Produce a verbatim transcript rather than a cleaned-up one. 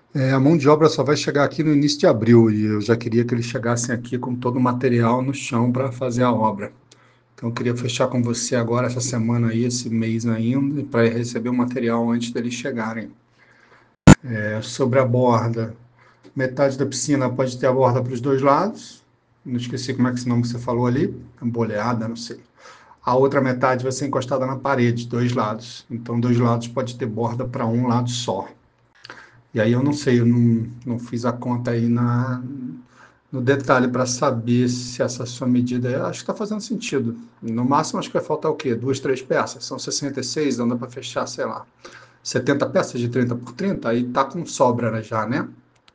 É, a mão de obra só vai chegar aqui no início de abril e eu já queria que eles chegassem aqui com todo o material no chão para fazer a obra. Então eu queria fechar com você agora essa semana aí, esse mês ainda, para receber o material antes deles chegarem. É, sobre a borda, metade da piscina pode ter a borda para os dois lados. Não esqueci como é que esse nome que você falou ali, boleada, não sei. A outra metade vai ser encostada na parede, dois lados. Então, dois lados pode ter borda para um lado só. E aí eu não sei, eu não, não fiz a conta aí na, no detalhe para saber se essa sua medida, eu acho que está fazendo sentido. No máximo, acho que vai faltar o quê? Duas, três peças. São sessenta e seis, não dá para fechar, sei lá, setenta peças de trinta por trinta, aí tá com sobra já, né?